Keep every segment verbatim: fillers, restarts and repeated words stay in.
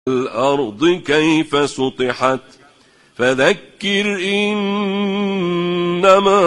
الأرض كيف سطحت فذكر إنما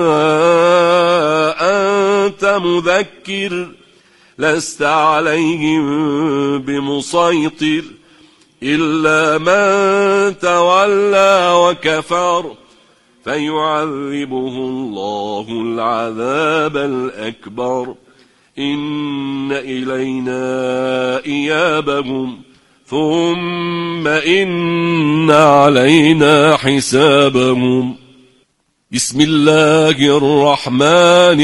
أنت مذكر لست عليهم بمسيطر إلا من تولى وكفر فيعذبه الله العذاب الأكبر إن إلينا إيابهم ثم إن علينا حسابهم. بسم الله الرحمن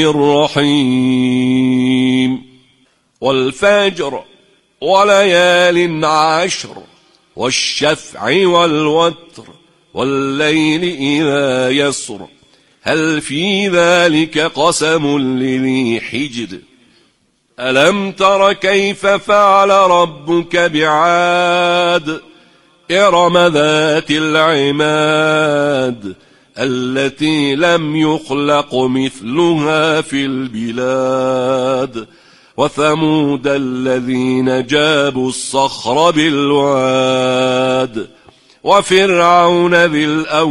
الرحيم. والفجر وليال عشر والشفع والوتر والليل إذا يسر هل في ذلك قسم لذي حجر ألم تر كيف فعل ربك بعاد إرم ذات العماد التي لم يخلق مثلها في البلاد وثمود الذين جابوا الصخر بالواد وفرعون ذي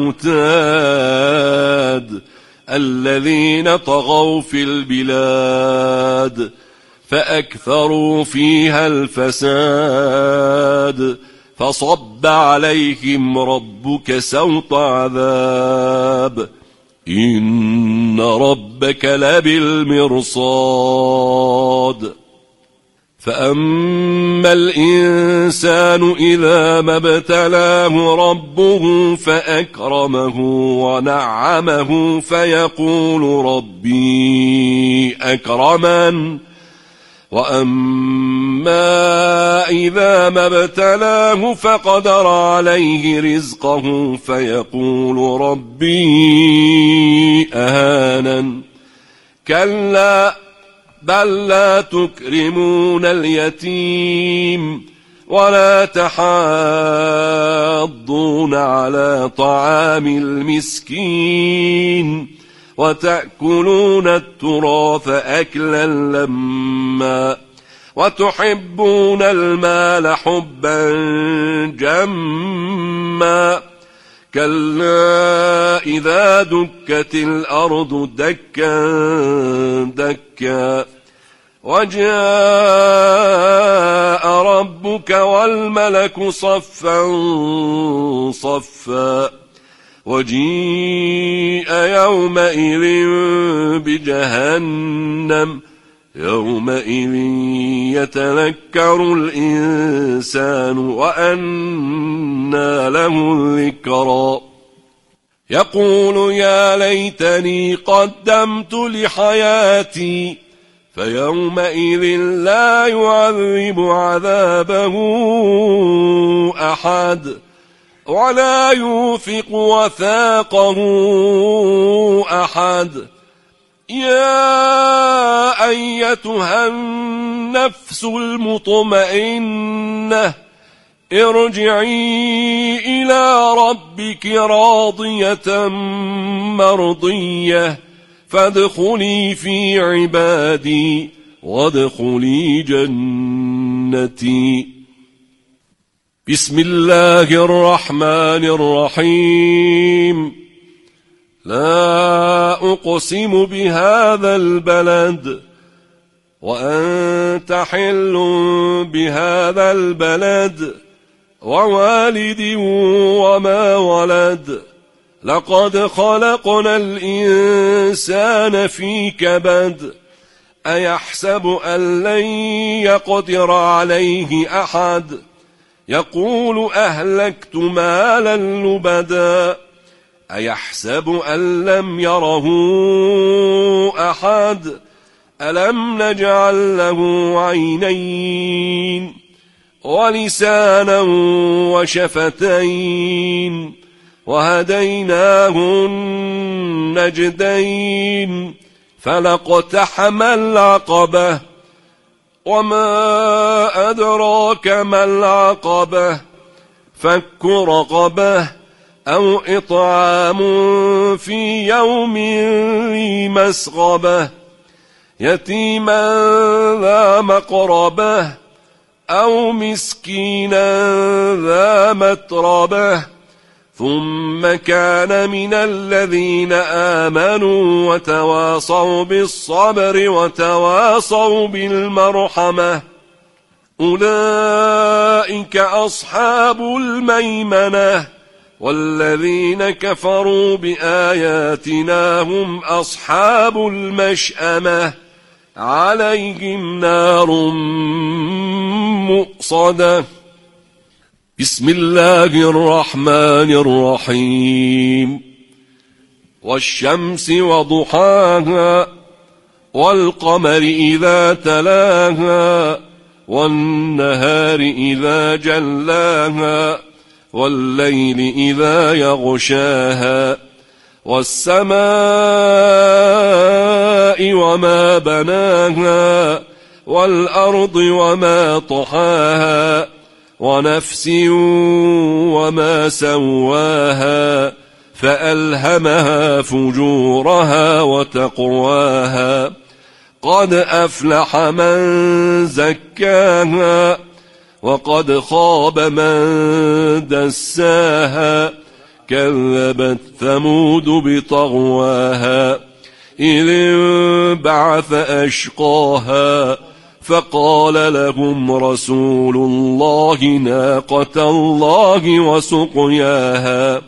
الأوتاد الذين طغوا في البلاد فأكثروا فيها الفساد فصب عليهم ربك سوط عذاب إن ربك لبالمرصاد. فأما الإنسان إذا ما ابتلاه ربه فأكرمه ونعمه فيقول ربي أكرمن وأما إذا ما ابتلاه فقدر عليه رزقه فيقول ربي أهانن كلا بل لا تكرمون اليتيم ولا تحاضون على طعام المسكين وتأكلون التراث أكلا لما وتحبون المال حبا جما كلا إذا دكت الأرض دكا دكا وجاء ربك والملك صفا صفا وجيء يومئذ بجهنم يومئذ يتذكر الإنسان وأنى له الذكرى يقول يا ليتني قدمت لحياتي فيومئذ لا يعذب عذابه أحد ولا يوثق وثاقه أحد. يا أيتها النفس المطمئنة ارجعي إلى ربك راضية مرضية فادخلي في عبادي وادخلي جنتي. بسم الله الرحمن الرحيم. لا أقسم بهذا البلد وأنت حل بهذا البلد ووالد وما ولد لقد خلقنا الإنسان في كبد أيحسب أن لن يقدر عليه أحد يقول أهلكت مالا لبدا أيحسب أن لم يره أحد ألم نجعل له عينين ولسانا وشفتين وهديناه النجدين فلاقتحم العقبة وما أدراك ما العقبة فك رقبة أو إطعام في يوم ذي مسغبة يتيما ذا مقربة أو مسكينا ذا متربة ثم كان من الذين آمنوا وتواصوا بالصبر وتواصوا بالمرحمة أولئك أصحاب الميمنة والذين كفروا بآياتنا هم أصحاب المشأمة عليهم نار مؤصدة. بسم الله الرحمن الرحيم. والشمس وضحاها والقمر إذا تلاها والنهار إذا جلاها والليل إذا يغشاها والسماء وما بناها والأرض وما طحاها ونفس وما سواها فألهمها فجورها وتقواها قد أفلح من زكاها وقد خاب من دساها كذبت ثمود بطغواها إذ انبعث أشقاها فقال لهم رسول الله ناقة الله وسقياها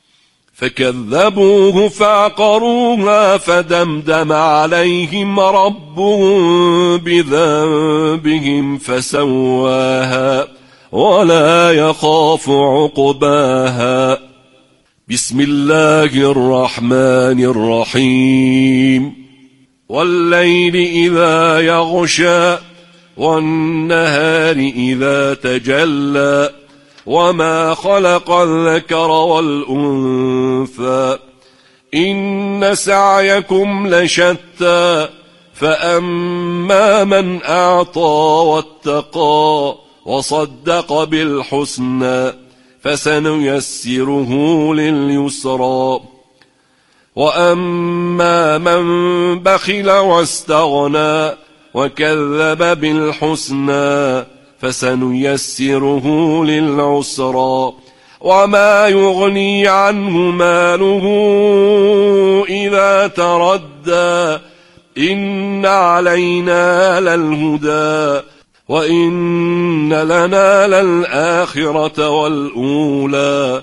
فكذبوه فعقروها فدمدم عليهم ربهم بذنبهم فسواها ولا يخاف عقباها. بسم الله الرحمن الرحيم. والليل إذا يغشى والنهار إذا تجلى وما خلق الذكر والأنثى إن سعيكم لشتى فأما من أعطى واتقى وصدق بالحسنى فسنيسره لليسرى وأما من بخل واستغنى وكذب بالحسنى فسنيسره للعسرى وما يغني عنه ماله إذا تردى إن علينا للهدى وإن لنا للآخرة والأولى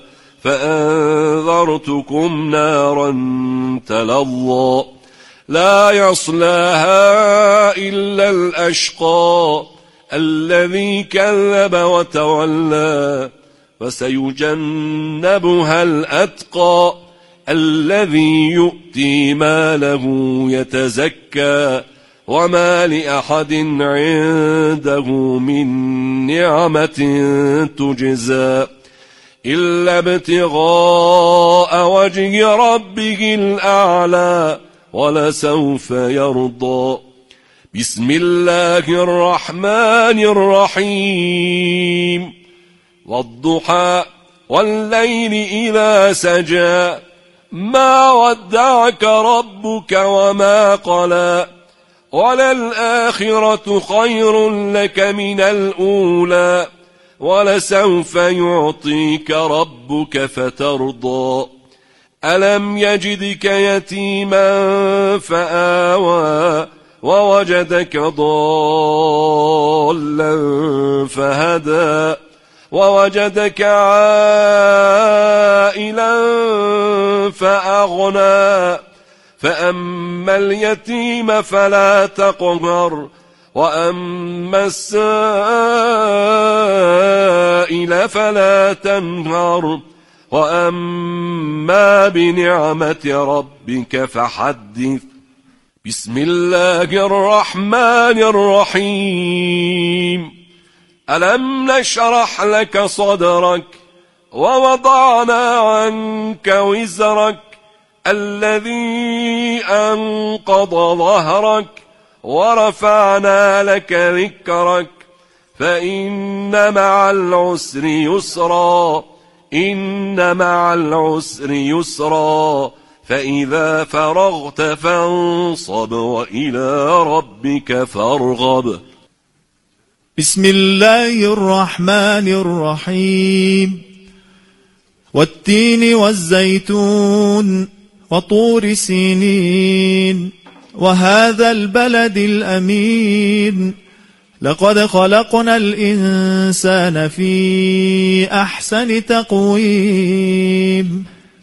فأنذرتكم نارا تلظى لا يصلاها إلا الأشقى الذي كذب وتولى وسيجنبها الأتقى الذي يؤتي ماله يتزكى وما لأحد عنده من نعمة تجزى إلا ابتغاء وجه ربه الأعلى ولسوف يرضى. بسم الله الرحمن الرحيم. والضحى والليل إذا سجى ما ودعك ربك وما قلى وللآخرة خير لك من الأولى ولسوف يعطيك ربك فترضى ألم يجدك يتيما فآوى ووجدك ضالا فهدى ووجدك عائلا فأغنى فأما اليتيم فلا تقهر وأما السائل فلا تنهر وأما بنعمة ربك فحدث. بسم الله الرحمن الرحيم. ألم نشرح لك صدرك ووضعنا عنك وزرك الذي أنقض ظهرك ورفعنا لك ذكرك فإن مع العسر يسرا إن مع العسر يسرا فإذا فرغت فانصب وإلى ربك فارغب. بسم الله الرحمن الرحيم والتين والزيتون وطور سينين وهذا البلد الأمين لقد خلقنا الإنسان في أحسن تقويم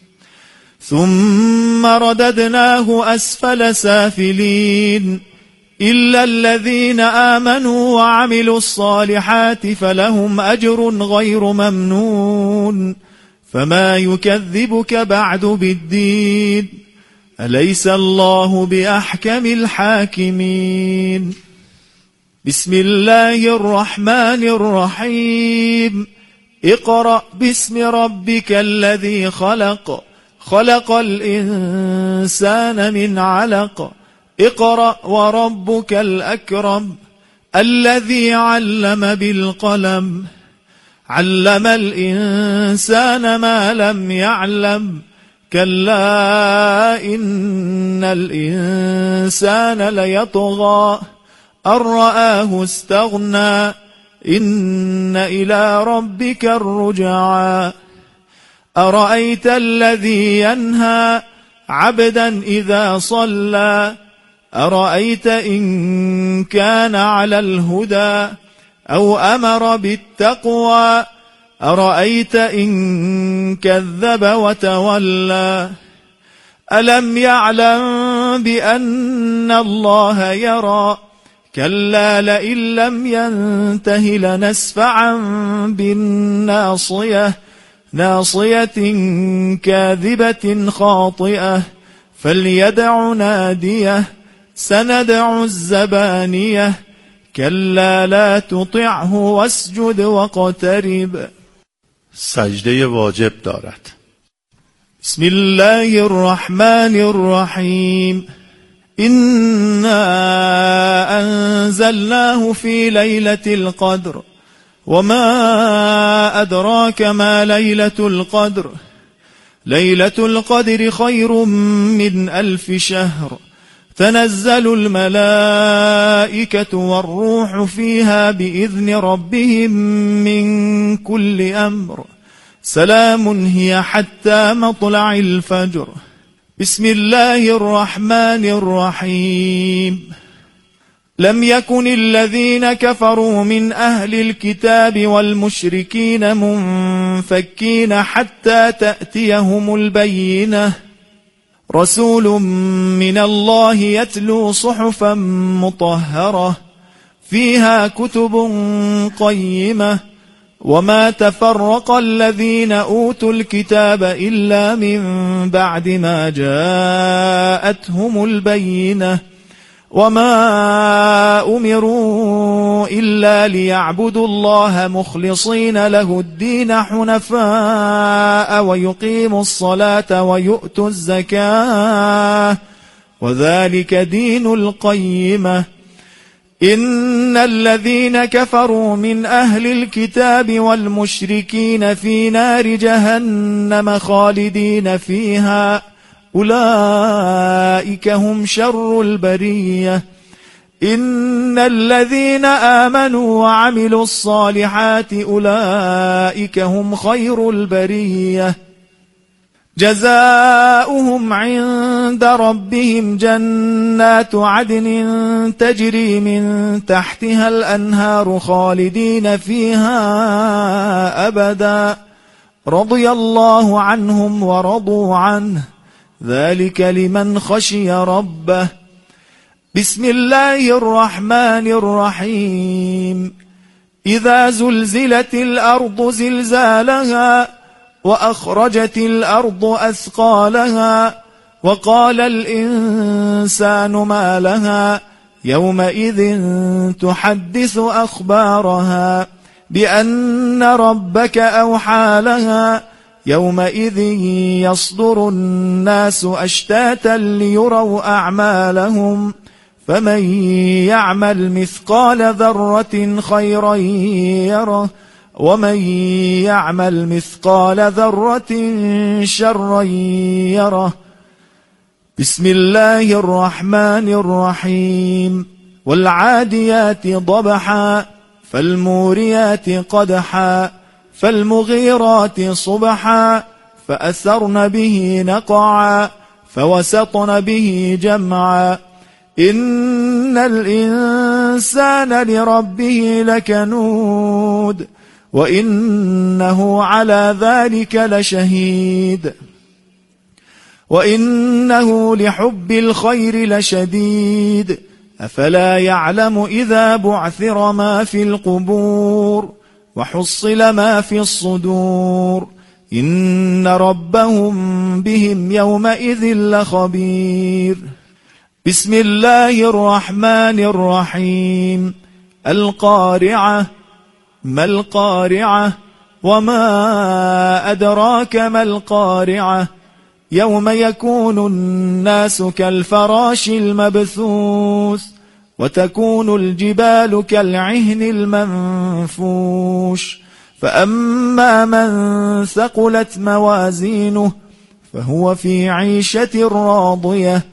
ثم رددناه أسفل سافلين إلا الذين آمنوا وعملوا الصالحات فلهم أجر غير ممنون فما يكذبك بعد بالدين أليس الله بأحكم الحاكمين بسم الله الرحمن الرحيم اقرأ باسم ربك الذي خلق خلق الإنسان من علق اقرأ وربك الأكرم الذي علم بالقلم علم الإنسان ما لم يعلم كلا إن الإنسان ليطغى أن رآه استغنى إن إلى ربك الرجعى أرأيت الذي ينهى عبدا إذا صلى أرأيت إن كان على الهدى أو أمر بالتقوى أرأيت إن كذب وتولى ألم يعلم بأن الله يرى كلا لئن لم ينته لنسفعا بالناصية ناصية كاذبة خاطئة فليدع ناديه سندع الزبانية كلا لا تطعه واسجد واقترب. سجده واجب دارد. بسم الله الرحمن الرحيم إنا أنزلناه في ليلة القدر وما أدراك ما ليلة القدر ليلة القدر خير من ألف شهر تنزل الملائكة والروح فيها بإذن ربهم من كل أمر سلام هي حتى مطلع الفجر. بسم الله الرحمن الرحيم لم يكن الذين كفروا من أهل الكتاب والمشركين منفكين حتى تأتيهم البينة رسول من الله يتلو صحفا مطهرة فيها كتب قيمة وما تفرق الذين أوتوا الكتاب إلا من بعد ما جاءتهم البينة وما أمروا إلا ليعبدوا الله مخلصين له الدين حنفاء ويقيموا الصلاة ويؤتوا الزكاة وذلك دين القيمة إن الذين كفروا من أهل الكتاب والمشركين في نار جهنم خالدين فيها أولئك هم شر البرية إن الذين آمنوا وعملوا الصالحات أولئك هم خير البرية جزاؤهم عند ربهم جنات عدن تجري من تحتها الأنهار خالدين فيها أبدا رضي الله عنهم ورضوا عنه ذلك لمن خشي ربه. بسم الله الرحمن الرحيم إذا زلزلت الأرض زلزالها وأخرجت الأرض أثقالها وقال الإنسان ما لها يومئذ تحدث أخبارها بأن ربك أوحى لها يومئذ يصدر الناس أشتاتا ليروا أعمالهم فمن يعمل مثقال ذرة خيرا يره ومن يعمل مثقال ذرة شرا يره. بسم الله الرحمن الرحيم والعاديات ضبحا فالموريات قدحا فالمغيرات صبحا فأثرن به نقعا فوسطن به جمعا إن الإنسان لربه لكنود وإنه على ذلك لشهيد وإنه لحب الخير لشديد أفلا يعلم إذا بعثر ما في القبور وحصل ما في الصدور إن ربهم بهم يومئذ لخبير. بسم الله الرحمن الرحيم. القارعة. ما القارعة؟ وما أدراك ما القارعة؟ يوم يكون الناس كالفراش المبثوث وتكون الجبال كالعهن المنفوش فأما من ثقلت موازينه فهو في عيشة راضية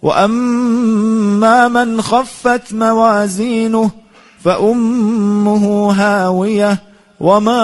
وأما من خفت موازينه فأمه هاوية وما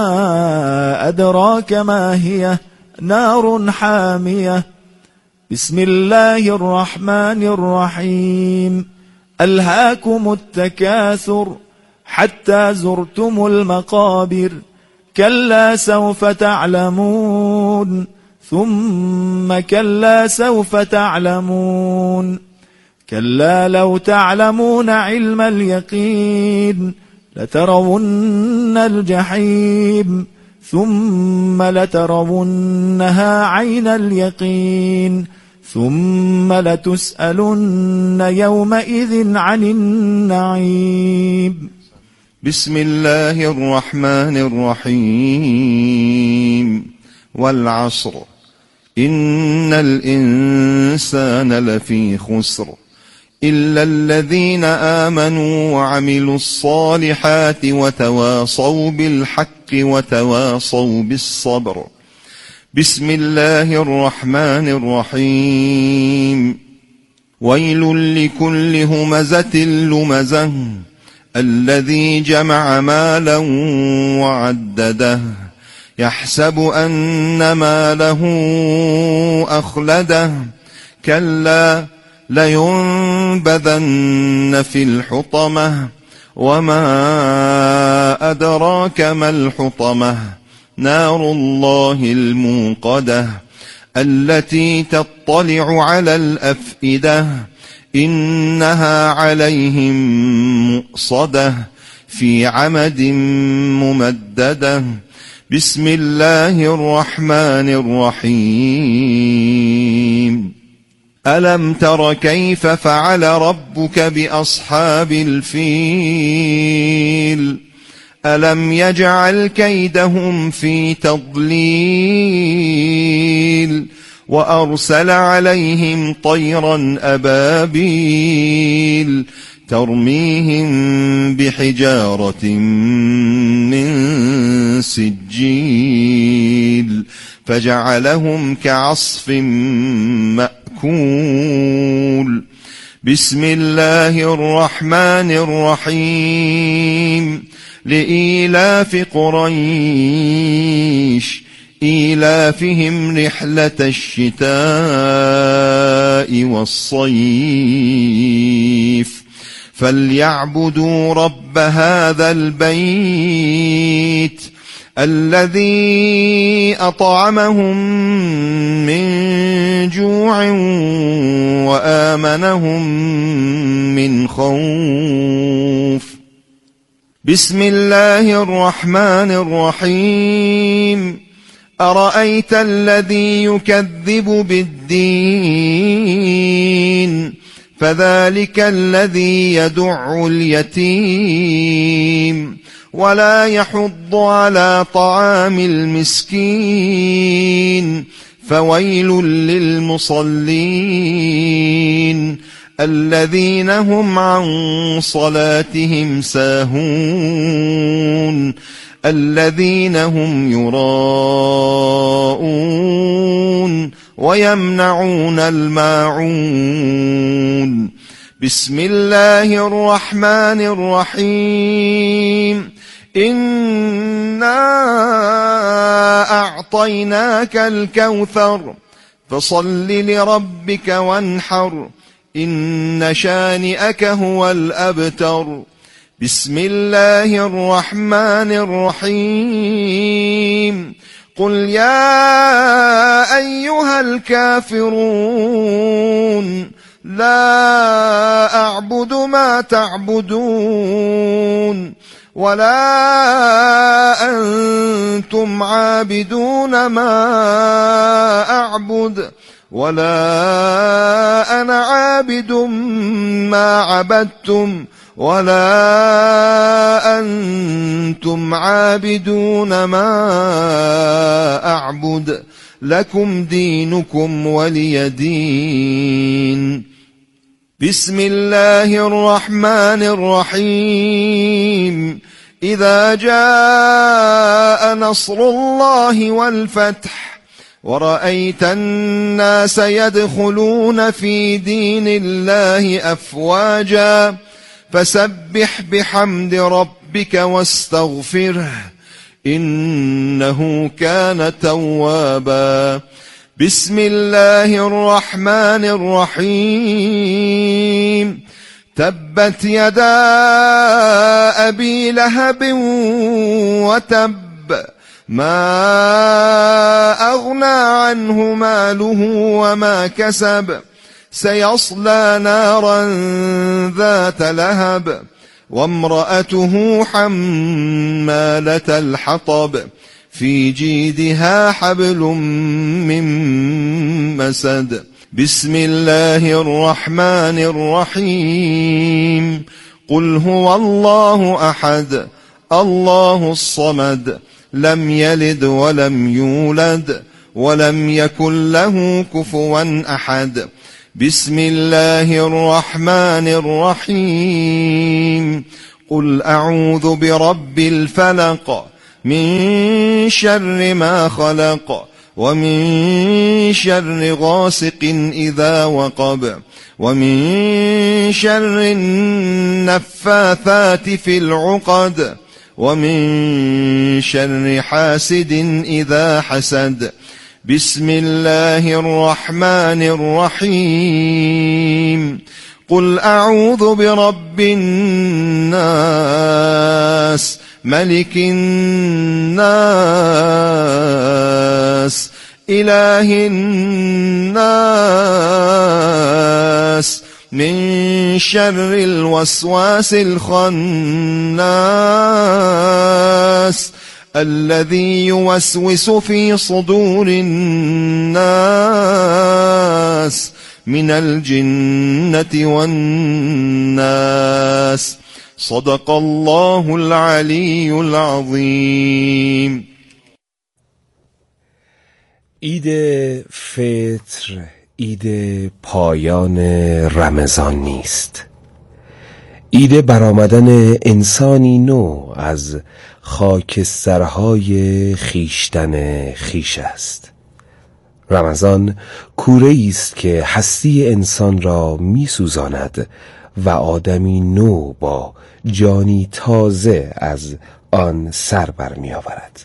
أدراك ما هي نار حامية. بسم الله الرحمن الرحيم. ألهاكم التكاثر حتى زرتم المقابر كلا سوف تعلمون ثم كلا سوف تعلمون كلا لو تعلمون علم اليقين لترون الجحيم ثم لترونها عين اليقين ثم لتسألن يومئذ عن النعيم. بسم الله الرحمن الرحيم. والعصر إن الإنسان لفي خسر إلا الذين آمنوا وعملوا الصالحات وتواصوا بالحق وتواصوا بالصبر. بسم الله الرحمن الرحيم. ويل لكل همزة لمزة الذي جمع مالا وعدده يحسب أن ماله أخلده كلا لينبذن في الحطمة وما أدراك ما الحطمة نار الله الموقدة التي تطلع على الأفئدة إنها عليهم مؤصدة في عمد ممددة. بسم الله الرحمن الرحيم. ألم تر كيف فعل ربك بأصحاب الفيل ألم يجعل كيدهم في تضليل وأرسل عليهم طيرا أبابيل ترميهم بحجارة من سجيل فجعلهم كعصف مأكول. بسم الله الرحمن الرحيم. لإيلاف قريش إيلافهم رحلة الشتاء والصيف فليعبدوا رب هذا البيت الذي أطعمهم من جوع وآمنهم من خوف. بسم الله الرحمن الرحيم. أرأيت الذي يكذب بالدين فذلك الذي يدع اليتيم ولا يحض على طعام المسكين فويل للمصلين الذين هم عن صلاتهم ساهون الذين هم يراءون ويمنعون الماعون. بسم الله الرحمن الرحيم إنا أعطيناك الكوثر فصل لربك وانحر إن شانئك هو الأبتر بسم الله الرحمن الرحيم قل يا أيها الكافرون لا أعبد ما تعبدون ولا أنتم عابدون ما أعبد ولا أنا عابد ما عبدتم ولا أنتم عابدون ما أعبد لكم دينكم ولي دين بسم الله الرحمن الرحيم إذا جاء نصر الله والفتح ورأيت الناس يدخلون في دين الله أفواجا فسبح بحمد ربك واستغفره إنه كان توابا بسم الله الرحمن الرحيم تبت يدا أبي لهب وتب ما أغنى عنه ماله وما كسب سيصلى نارا ذات لهب وامرأته حمالة الحطب في جيدها حبل من مسد بسم الله الرحمن الرحيم قل هو الله أحد الله الصمد لم يلد ولم يولد ولم يكن له كفوا أحد بسم الله الرحمن الرحيم قل أعوذ برب الفلق من شر ما خلق ومن شر غاسق إذا وقب ومن شر النفاثات في العقد ومن شر حاسد إذا حسد بسم الله الرحمن الرحيم قل أعوذ برب الناس ملك الناس إله الناس من شر الوسواس الخناس الذي يوسوس في صدور الناس من الجنة والناس صدق الله العلی العظیم. عید فطر عید پایان رمضان نیست، عید برآمدن انسانی نو از خاکسترهای خیشتن خیش است. رمضان کوره‌ای است که هستی انسان را می‌سوزاند و آدمی نو با جانی تازه از آن سر برمی‌آورد.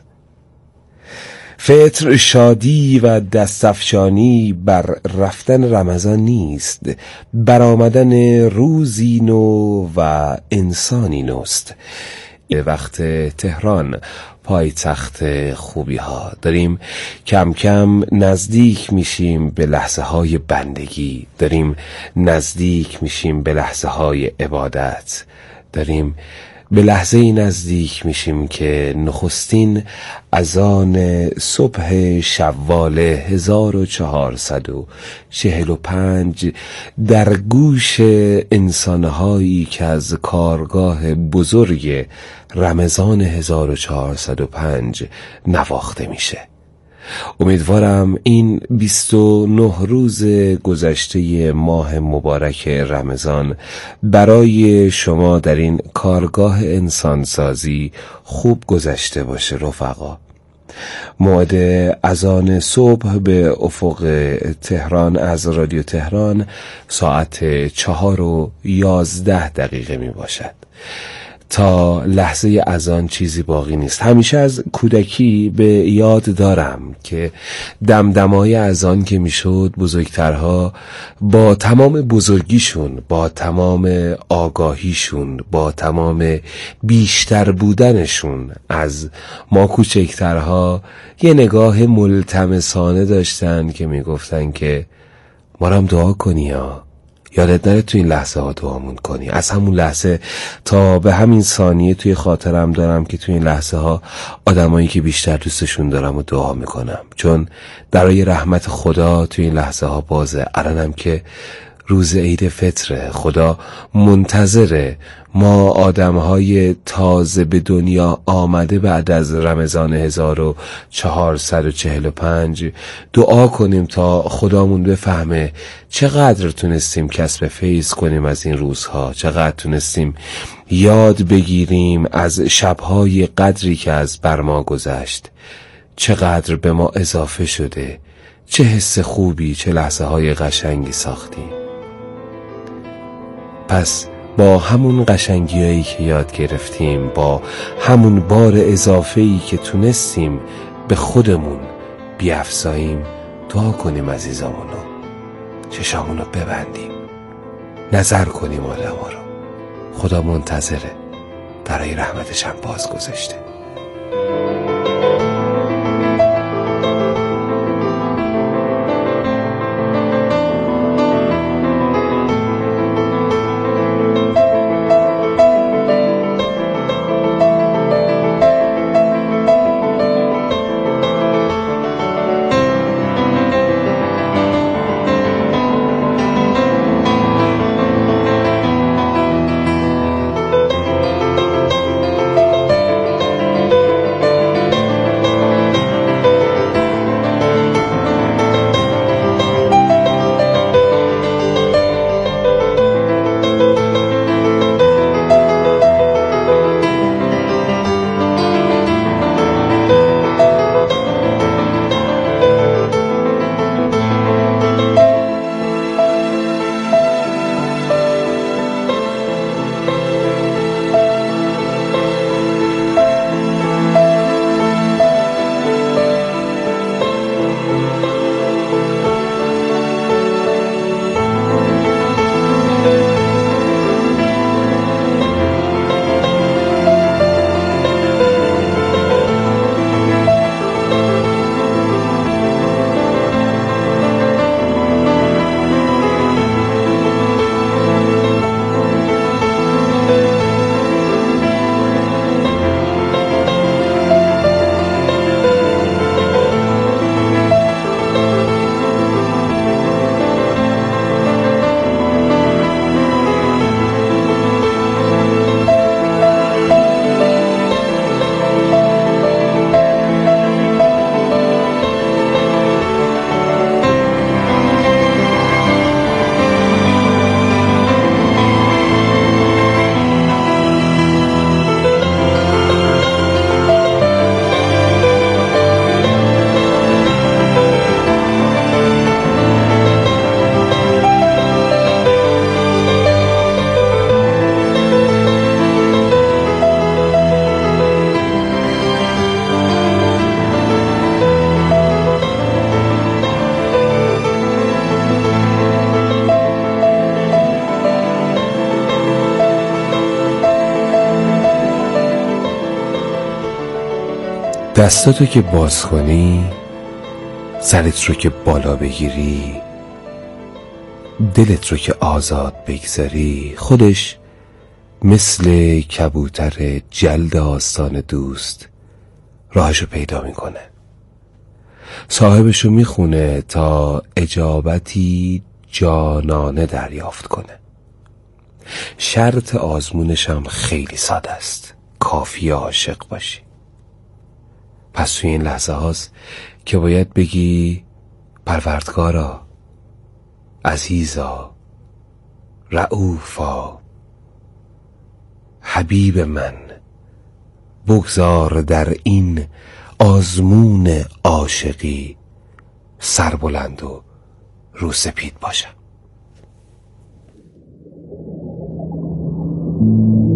فطر شادی و دستفشانی بر رفتن رمضان نیست، برآمدن روزی نو و انسانی نوست. وقت تهران پایتخت خوبی ها داریم کم کم نزدیک میشیم به لحظه های بندگی، داریم نزدیک میشیم به لحظه های عبادت، داریم به لحظه نزدیک میشیم که نخستین اذان صبح شوال هزار و چهارصد و چهل و پنج در گوش انسانهایی که از کارگاه بزرگ رمضان هزار و چهارصد و پنج نواخته میشه. امیدوارم این بیست و نه روز گذشته ماه مبارک رمضان برای شما در این کارگاه انسانسازی خوب گذشته باشه رفقا. موعد اذان صبح به افق تهران از رادیو تهران ساعت چهار و یازده دقیقه می باشد. تا لحظه اذان چیزی باقی نیست. همیشه از کودکی به یاد دارم که دمدمای اذان که میشد بزرگترها با تمام بزرگیشون، با تمام آگاهیشون، با تمام بیشتر بودنشون از ما کوچکترها یه نگاه ملتمسانه داشتن که میگفتن که ما رام دعا کنی ها، یادت نره تو این لحظه ها دعامون کنی. از همون لحظه تا به همین ثانیه توی خاطرم دارم که توی این لحظه ها آدمایی که بیشتر دوستشون دارم و دعا میکنم، چون درای رحمت خدا توی این لحظه ها بازه. الانم که روز عید فطره، خدا منتظره ما آدمهای تازه به دنیا آمده بعد از رمضان هزار و چهارصد و چهل و پنج دعا کنیم تا خدامون بفهمه چقدر تونستیم کسب فیض کنیم از این روزها، چقدر تونستیم یاد بگیریم از شبهای قدری که از بر ما گذشت، چقدر به ما اضافه شده، چه حس خوبی، چه لحظه های قشنگی ساختیم. پس با همون قشنگیایی که یاد گرفتیم، با همون بار اضافه‌ای که تونستیم به خودمون بیفزاییم، دعا کنیم عزیزامونو، چشامونو ببندیم، نظر کنیم آدم ها رو. خدا منتظره، درای رحمتش هم باز گذاشته. دستاتو که باز کنی، سرت رو که بالا بگیری، دلت رو که آزاد بگذاری، خودش مثل کبوتر جلد آستان دوست راهشو پیدا میکنه، صاحبشو میخونه تا اجابتی جانانه دریافت کنه. شرط آزمونش هم خیلی ساده است، کافی عاشق باشی. پس توی این لحظه هاست که باید بگی پروردگارا، عزیزا، رؤوفا، حبیب من، بگذار در این آزمون عاشقی سربلند و روسپید باشم.